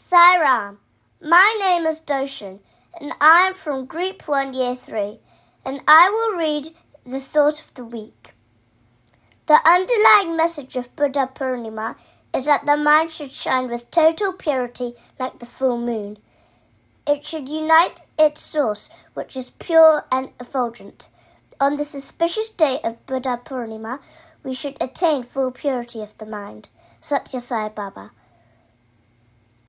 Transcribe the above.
Sai Ram. My name is Doshan, and I am from Group 1, Year 3, and I will read the Thought of the Week. The underlying message of Buddha Purnima is that the mind should shine with total purity like the full moon. It should unite its source, which is pure and effulgent. On this auspicious day of Buddha Purnima, we should attain full purity of the mind. Satya Sai Baba.